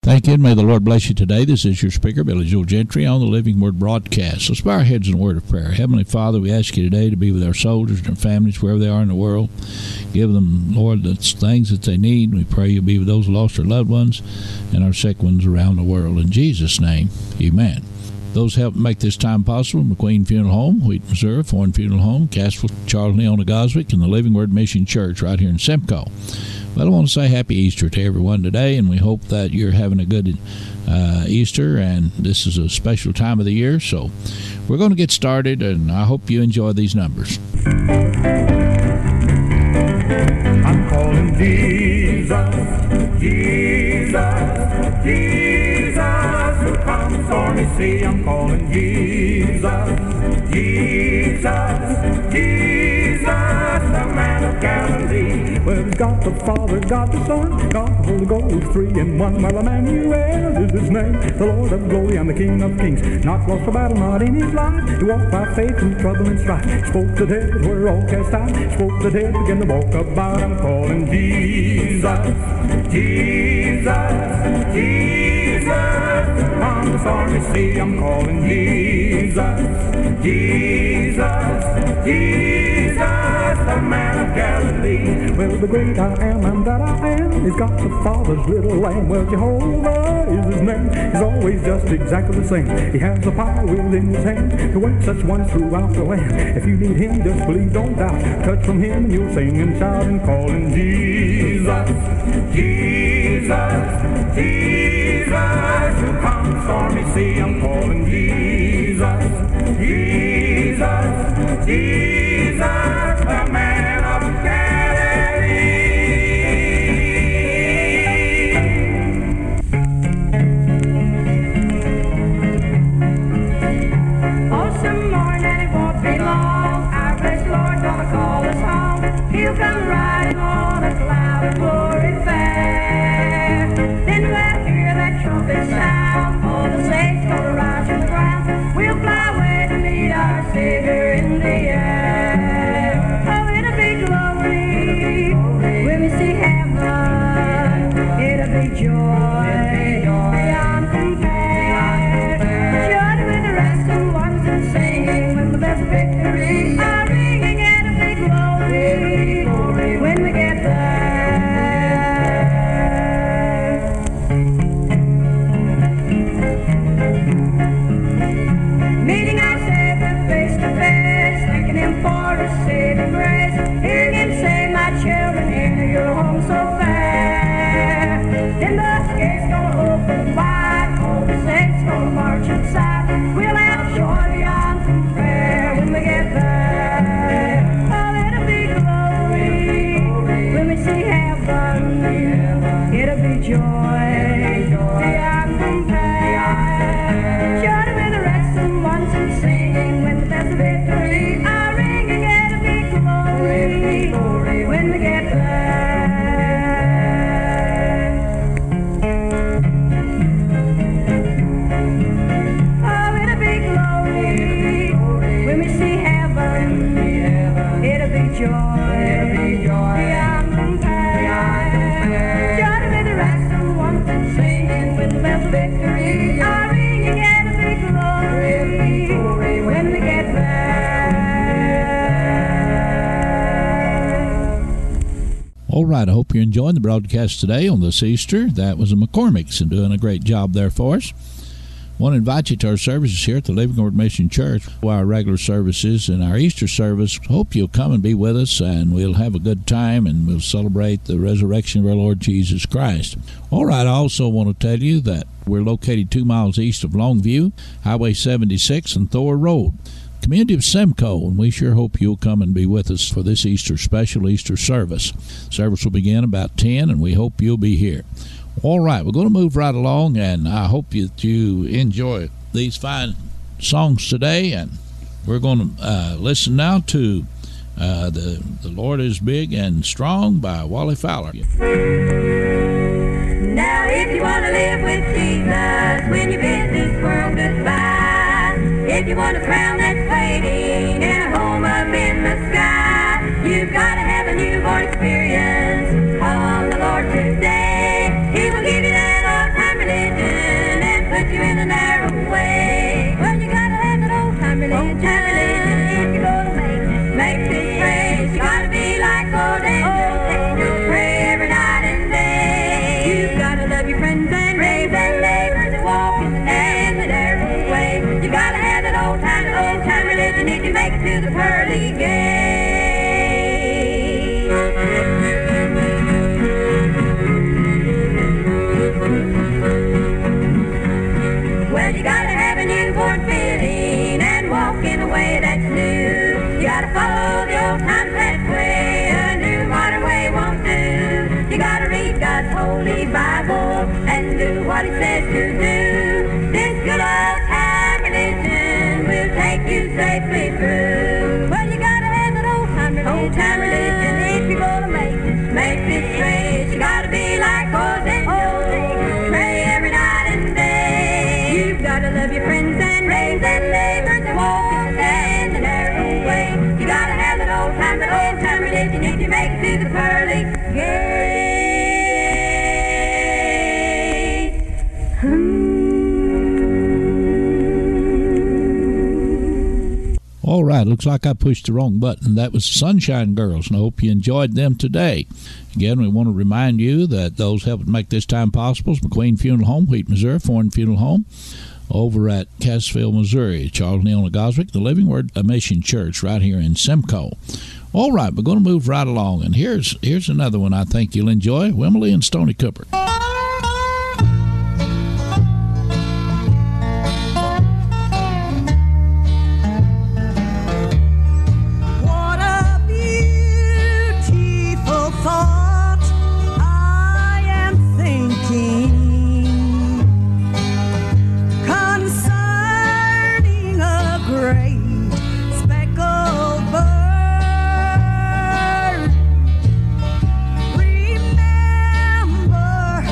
Thank you, and may the Lord bless you today. This is your speaker, Billy Joel Gentry, on the Living Word broadcast. Let's bow our heads in a word of prayer. Heavenly Father, we ask you today to be with our soldiers and their families wherever they are in the world. Give them, Lord, the things that they need. We pray you'll be with those lost or loved ones and our sick ones around the world. In Jesus' name, amen. Those help make this time possible: McQueen Funeral Home, Wheat, Missouri, Foreign Funeral Home, Cassville, Charles Leona Goswick, and the Living Word Mission Church right here in Simcoe. Well, I want to say Happy Easter to everyone today, and we hope that you're having a good Easter, and this is a special time of the year, so we're going to get started, and I hope you enjoy these numbers. I'm calling Jesus, Jesus, Jesus, who comes for me, see, I'm calling Jesus, Jesus, Jesus, the man of Galilee. Well, he's got the Father, got the Son, got the Holy Ghost, 3 in 1. Well, Emmanuel is his name, the Lord of glory and the King of kings. Not lost for battle, not in his life. He walked by faith through trouble and strife. Spoke the dead, were all cast out. Spoke the dead, began to walk about. I'm calling Jesus, Jesus, Jesus. On the stormy sea, I'm calling Jesus, Jesus, Jesus, the man of Galilee. Well, the great I am and that I am, he's got the Father's little lamb. Well, Jehovah is his name. He's always just exactly the same. He has the power within his hand to work such ones throughout the land. If you need him, just believe, don't doubt. Touch from him and you'll sing and shout and call him Jesus, Jesus, Jesus, who comes stormy sea. I'm calling Jesus, Jesus, Jesus, the man of He'll come riding on a cloud of glory fair. Then we'll hear that trumpet sound. All the saints gonna rise from the ground. We'll fly away to meet our Savior in the air. Oh, it'll be glory when we see heaven. It'll be joy beyond compare. Joy with the rest and ones and singing when the best victory are ringing. It'll be glory when we get there. Meeting our Savior face to face, thanking him for his saving grace. Hearing him say, my children, enter your home so fair. Then the gates gonna open wide, all the saints gonna march inside. We'll have joy beyond compare when we get there. Oh, it'll be glory when we see heaven. It'll be joy beyond compare. Joy with the rest and ones and singing when the bells of victory are ringing. It'll be glory when we get there. Oh, it'll be glory when we see heaven. It'll be joy beyond compare. Joy with the rest and ones and singing when the bells of victory are ringing. It'll be glory when we get there. All right, I hope you're enjoying the broadcast today on this Easter. That was the McCormicks and doing a great job there for us. I want to invite you to our services here at the Living Word Mission Church. Our regular services and our Easter service. Hope you'll come and be with us, and we'll have a good time, and we'll celebrate the resurrection of our Lord Jesus Christ. All right, I also want to tell you that we're located 2 miles east of Longview, Highway 76 and Thor Road, community of Simcoe, and we sure hope you'll come and be with us for this Easter special Easter service. Service will begin about 10, and we hope you'll be here. All right, we're going to move right along, and I hope that you enjoy these fine songs today. And we're going to listen now to the Lord is Big and Strong by Wally Fowler. Now if you want to live with Jesus when you bid this world goodbye, if you want a crown that's waiting and a home up in the sky, you've got to have a newborn experience on the Lord today. He will give you that all-time relief. make it to the pearly gate. Well, you gotta have a newborn feeling and walk in a way that's new. You gotta follow the old time pathway, a new modern way won't do. You gotta read God's holy Bible and do what He says to do. This good old time religion will take you safely through. Well, you gotta have an old time religion if you're gonna make this race. You gotta be like old and old, pray every night and day. You've gotta love your friends and raise and neighbors and walk and stand the narrow way. You gotta have that old time religion if you make it to the pearly gate. All right, looks like I pushed the wrong button. That was the Sunshine Girls, and I hope you enjoyed them today. Again, we want to remind you that those helping make this time possible is McQueen Funeral Home, Wheat, Missouri, Foreign Funeral Home, over at Cassville, Missouri, Charles Neal and Goswick, the Living Word Mission Church right here in Simcoe. All right, we're going to move right along, and here's another one I think you'll enjoy, Wimley and Stony Cooper. Remember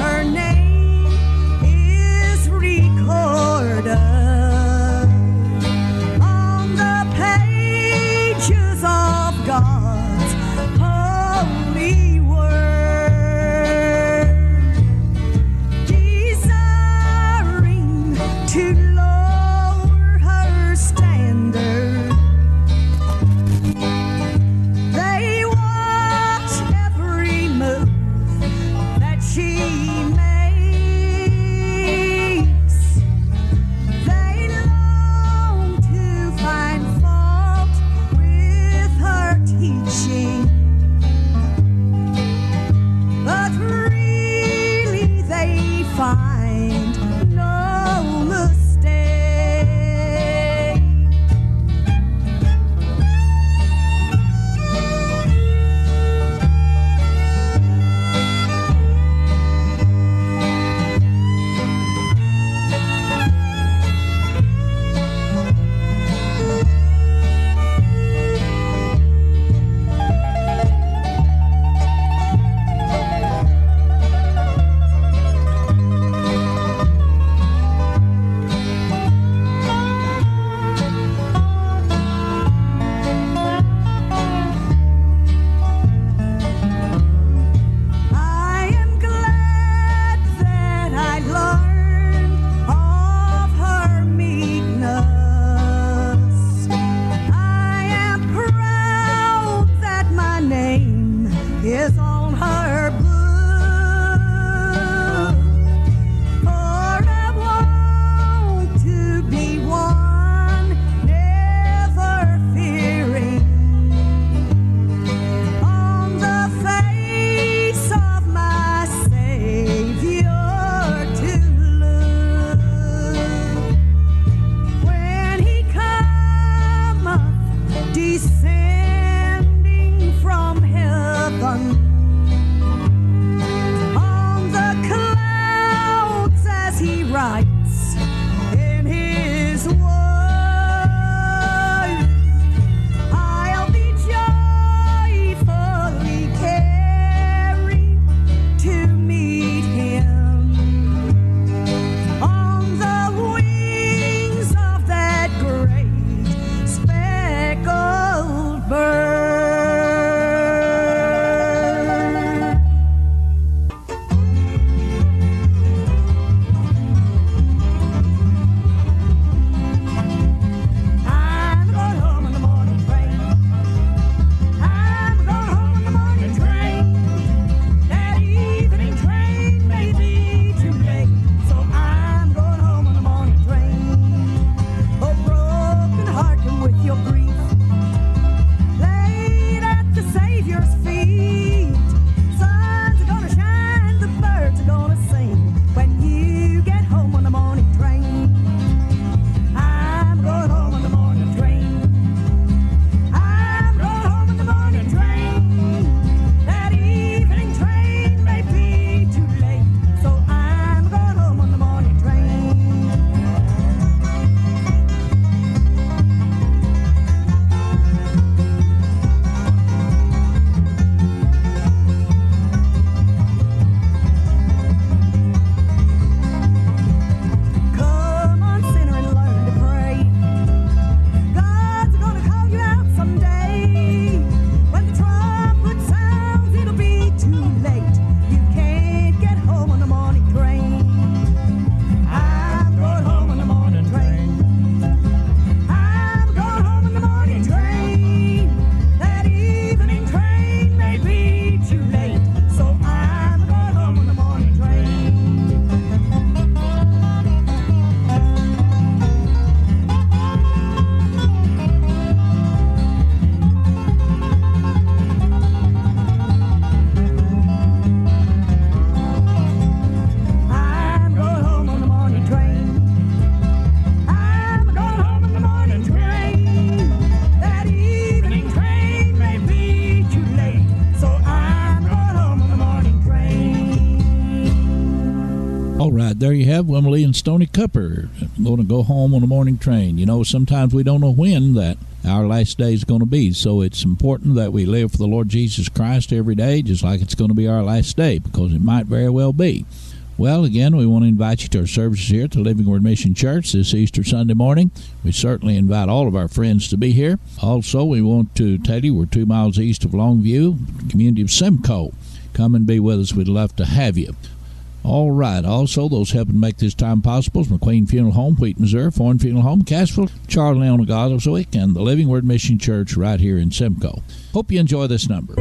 there you have Wimberley and Stony Cupper. I'm going to go home on a morning train. You know, sometimes we don't know when that our last day is going to be, so it's important that we live for the Lord Jesus Christ every day, just like it's going to be our last day, because it might very well be. Well, again, we want to invite you to our services here at the Living Word Mission Church this Easter Sunday morning. We certainly invite all of our friends to be here. Also, we want to tell you we're 2 miles east of Longview, community of Simcoe. Come and be with us. We'd love to have you. All right. Also, those helping make this time possible is McQueen Funeral Home, Wheat, Missouri, Foreign Funeral Home, Cassville, Charlie Leon Goswick, and the Living Word Mission Church right here in Simcoe. Hope you enjoy this number.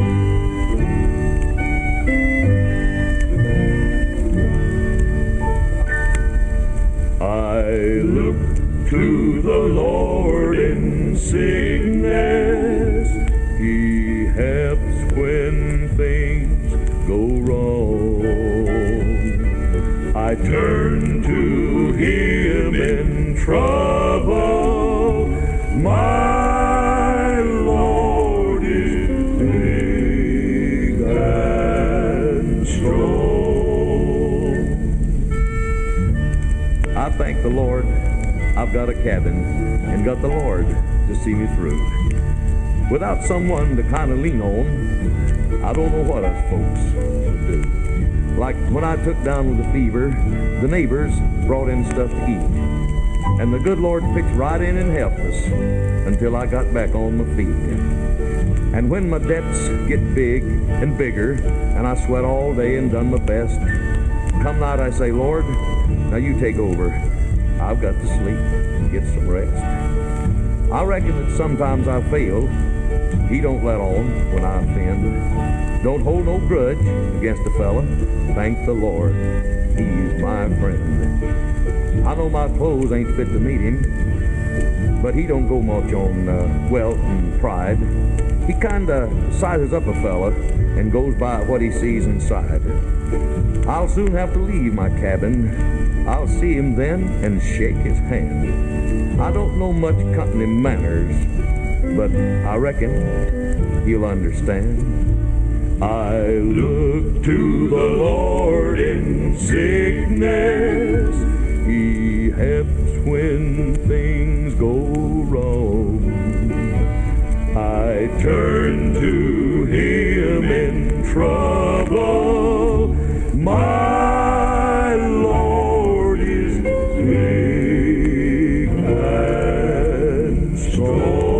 I look to the Lord in sickness. He helps when things go wrong. I turn to Him in trouble. My Lord is big and strong. I thank the Lord I've got a cabin and got the Lord to see me through. Without someone to kind of lean on, I don't know what us folks would do. Like when I took down with a fever, the neighbors brought in stuff to eat. And the good Lord pitched right in and helped us until I got back on my feet. And when my debts get big and bigger, and I sweat all day and done my best, come night I say, Lord, now you take over. I've got to sleep and get some rest. I reckon that sometimes I fail. He don't let on when I offend. Don't hold no grudge against a fella. Thank the Lord, He's my friend. I know my clothes ain't fit to meet Him, but He don't go much on wealth and pride. He kinda sizes up a fella and goes by what he sees inside. I'll soon have to leave my cabin. I'll see Him then and shake His hand. I don't know much company manners, but I reckon He'll understand. I look to the Lord in sickness. He helps when things go wrong. I turn to Him in trouble. My Lord is big and strong.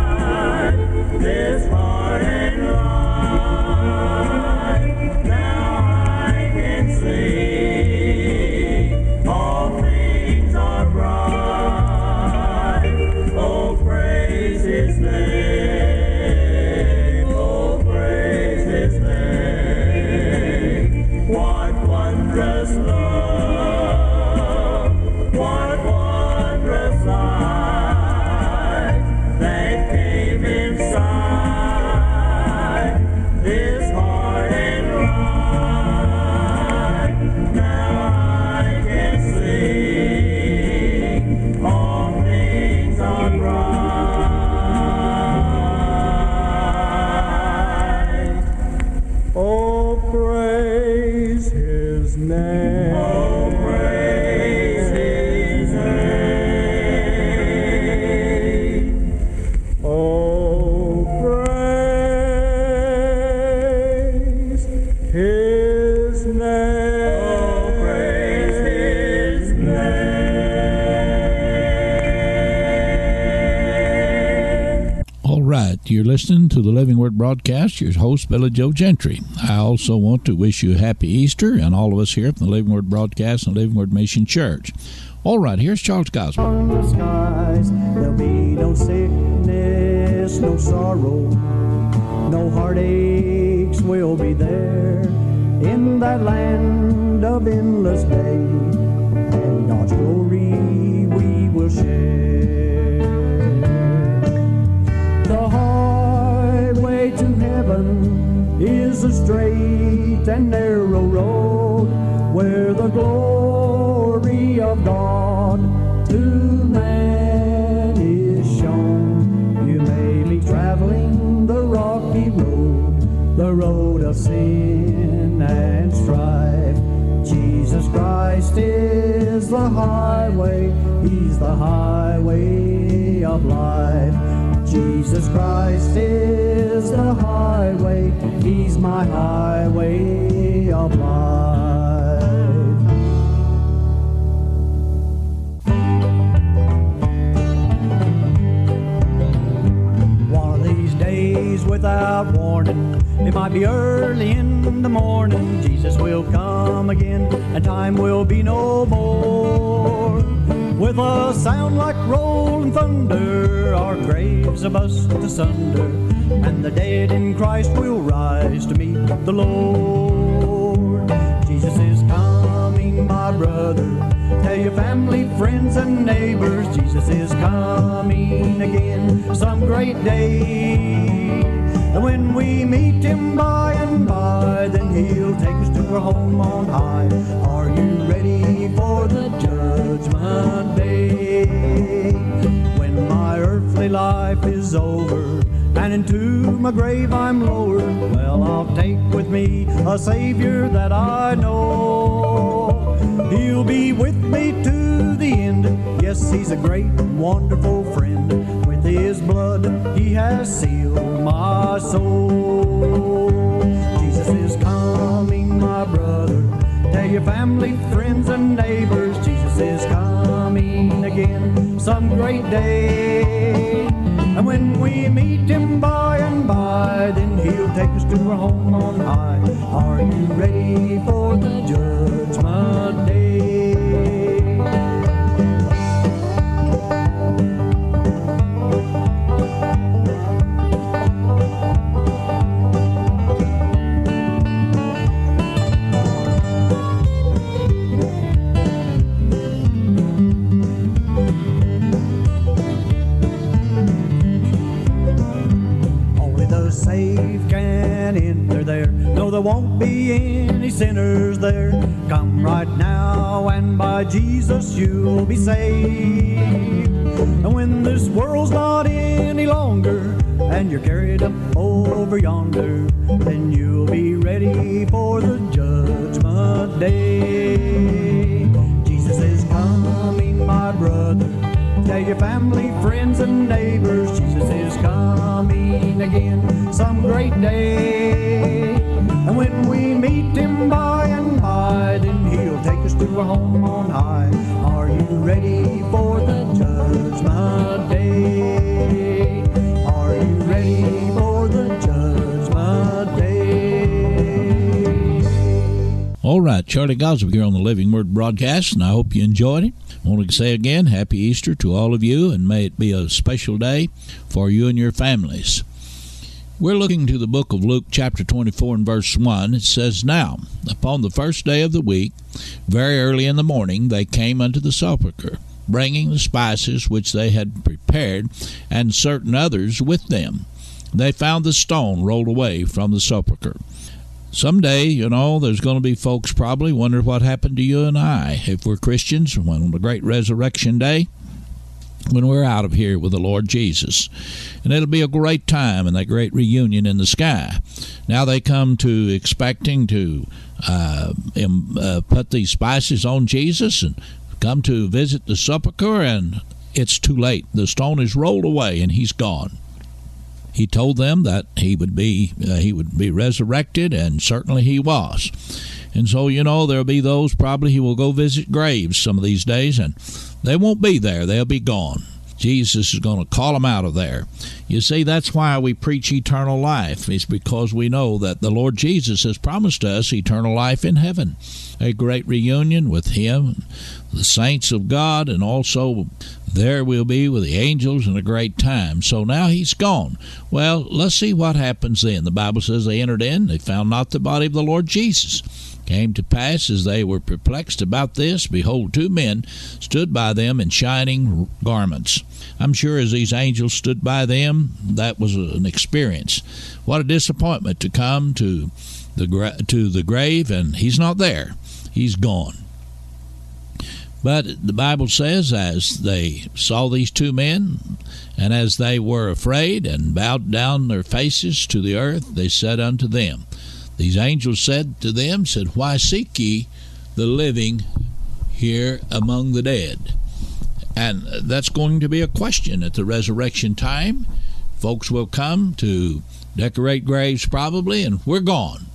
This heart and life now His name. Oh, praise His name. All right, you're listening to the Living Word broadcast. Your host, Billy Joe Gentry. I also want to wish you a happy Easter, and all of us here from the Living Word broadcast and Living Word Mission Church. All right, here's Charles Gosper. On the skies, there'll be no sickness, no sorrow, no heartaches will be there in that land of endless day, and God's glory we will share. The highway to heaven is a straight and narrow road where the glory of God to man is shown. You may be traveling the rocky road, the road of sin and strife. Jesus Christ is the highway, He's the highway of life. Jesus Christ is the highway, He's my highway of life. One of these days without warning, it might be early in the morning, Jesus will come again and time will be no more. With a sound like rolling thunder, our graves are bust asunder, and the dead in Christ will rise to meet the Lord. Jesus is coming, my brother. Tell your family, friends, and neighbors, Jesus is coming again some great day. And when we meet Him by and by, then He'll take us to our home on high. Are you ready for the judgment day? When my earthly life is over and into my grave I'm lowered, well, I'll take with me a Savior that I know. He'll be with me to the end. Yes, He's a great and wonderful friend. With His blood He has sealed my soul. Jesus is coming, my brother. Tell your family, friends, and neighbors, Jesus is coming again some great day. And when we meet Him by and by, then He'll take us to our home on high. Are you ready for the judgment day? Saved can enter there. No, there won't be any sinners there. Come right now, and by Jesus you'll be saved. And when this world's not any longer, and you're carried up over yonder, then you'll be ready for the judgment day. Jesus is coming, my brother. Tell your family, friends, and neighbors, Jesus is coming again some great day. And when we meet Him by and by, then He'll take us to our home on high. Are you ready for the judgment day? Are you ready for the judgment day? All right, Charlie Gosper here on the Living Word broadcast, and I hope you enjoyed it. I want to say again, Happy Easter to all of you, and may it be a special day for you and your families. We're looking to the book of Luke, chapter 24, and verse 1. It says, Now, upon the first day of the week, very early in the morning, they came unto the sepulchre, bringing the spices which they had prepared, and certain others with them. They found the stone rolled away from the sepulchre. Someday, there's going to be folks probably wonder what happened to you and I if we're Christians on the great resurrection day when we're out of here with the Lord Jesus. And it'll be a great time and that great reunion in the sky. Now they come to expecting to put these spices on Jesus and come to visit the sepulchre, and it's too late. The stone is rolled away and He's gone. He told them that he would be resurrected, and certainly He was. And so, there'll be those probably who will go visit graves some of these days, and they won't be there. They'll be gone. Jesus is going to call them out of there. You see, that's why we preach eternal life. It's because we know that the Lord Jesus has promised us eternal life in heaven, a great reunion with Him, the saints of God, and also there we'll be with the angels in a great time. So now He's gone. Well, let's see what happens then. The Bible says they entered in, they found not the body of the Lord Jesus. Came to pass, as they were perplexed about this, behold, 2 men stood by them in shining garments. I'm sure as these angels stood by them, that was an experience. What a disappointment to come to the grave, and He's not there. He's gone. But the Bible says, as they saw these 2 men, and as they were afraid and bowed down their faces to the earth, they said unto them, these angels said to them, why seek ye the living here among the dead? And that's going to be a question at the resurrection time. Folks will come to decorate graves probably, and we're gone.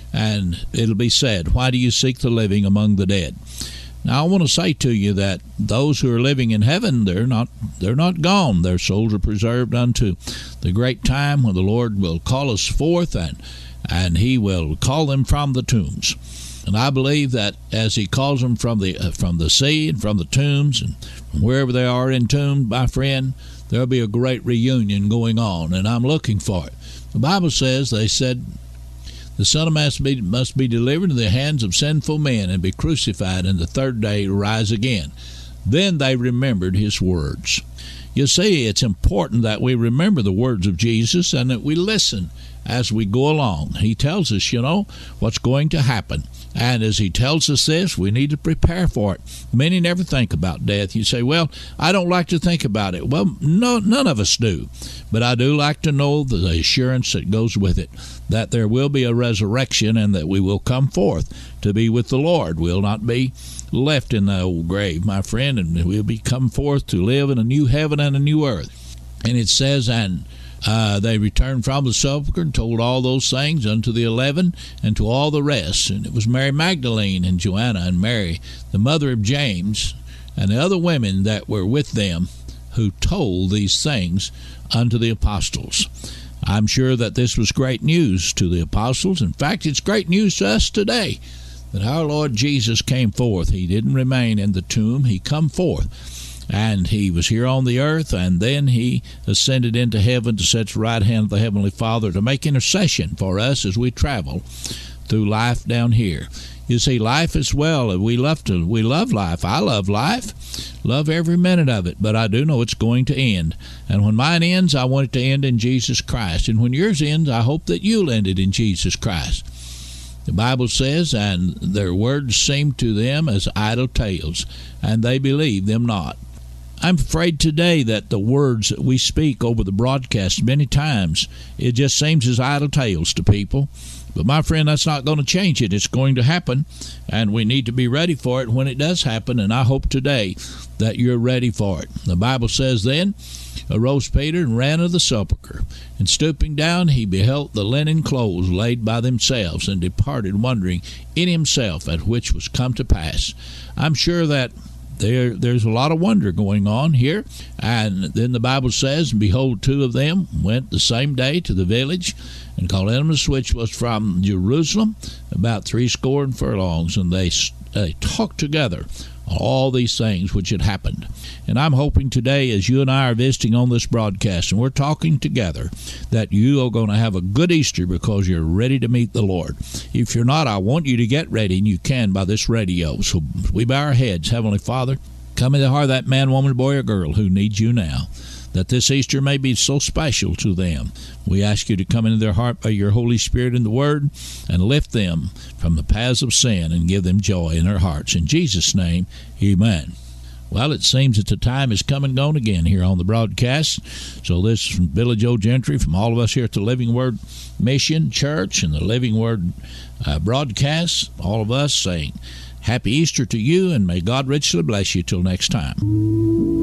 And it'll be said, why do you seek the living among the dead? Now, I want to say to you that those who are living in heaven, they're not gone. Their souls are preserved unto the great time when the Lord will call us forth, and He will call them from the tombs. And I believe that as He calls them from the sea and from the tombs and from wherever they are entombed, my friend, there'll be a great reunion going on, and I'm looking for it. The Bible says, they said, the Son of Man must be delivered into the hands of sinful men and be crucified, and the 3rd day rise again. Then they remembered His words. You see, it's important that we remember the words of Jesus and that we listen as we go along. He tells us, what's going to happen. And as He tells us this, we need to prepare for it. Many never think about death. You say, well, I don't like to think about it. Well, no, none of us do. But I do like to know the assurance that goes with it, that there will be a resurrection and that we will come forth to be with the Lord. We'll not be left in the old grave, my friend, and we'll be come forth to live in a new heaven and a new earth. And it says, and they returned from the sepulchre and told all those things unto the 11 and to all the rest. And it was Mary Magdalene and Joanna and Mary, the mother of James, and the other women that were with them, who told these things unto the apostles. I'm sure that this was great news to the apostles. In fact, it's great news to us today that our Lord Jesus came forth. He didn't remain in the tomb. He come forth. And He was here on the earth, and then He ascended into heaven to sit at the right hand of the Heavenly Father to make intercession for us as we travel through life down here. You see, life as well. We love life. I love life. Love every minute of it. But I do know it's going to end. And when mine ends, I want it to end in Jesus Christ. And when yours ends, I hope that you'll end it in Jesus Christ. The Bible says, and their words seemed to them as idle tales, and they believed them not. I'm afraid today that the words that we speak over the broadcast many times, it just seems as idle tales to people. But my friend, that's not going to change it. It's going to happen, and we need to be ready for it when it does happen, and I hope today that you're ready for it. The Bible says, then arose Peter and ran to the sepulchre, and stooping down he beheld the linen clothes laid by themselves, and departed wondering in himself at which was come to pass. I'm sure that there's a lot of wonder going on here. And then the Bible says, and behold, 2 of them went the same day to the village, and called Emmaus, which was from Jerusalem, about 60 furlongs, and they talked together on all these things which had happened. And I'm hoping today, as you and I are visiting on this broadcast, and we're talking together, that you are going to have a good Easter because you're ready to meet the Lord. If you're not, I want you to get ready, and you can by this radio. So we bow our heads. Heavenly Father, come in the heart of that man, woman, boy, or girl who needs you now, that this Easter may be so special to them. We ask you to come into their heart by your Holy Spirit and the Word, and lift them from the paths of sin and give them joy in their hearts. In Jesus' name, amen. Well, it seems that the time has come and gone again here on the broadcast. So this is from Billy Joe Gentry, from all of us here at the Living Word Mission Church and the Living Word broadcast, all of us saying Happy Easter to you, and may God richly bless you till next time.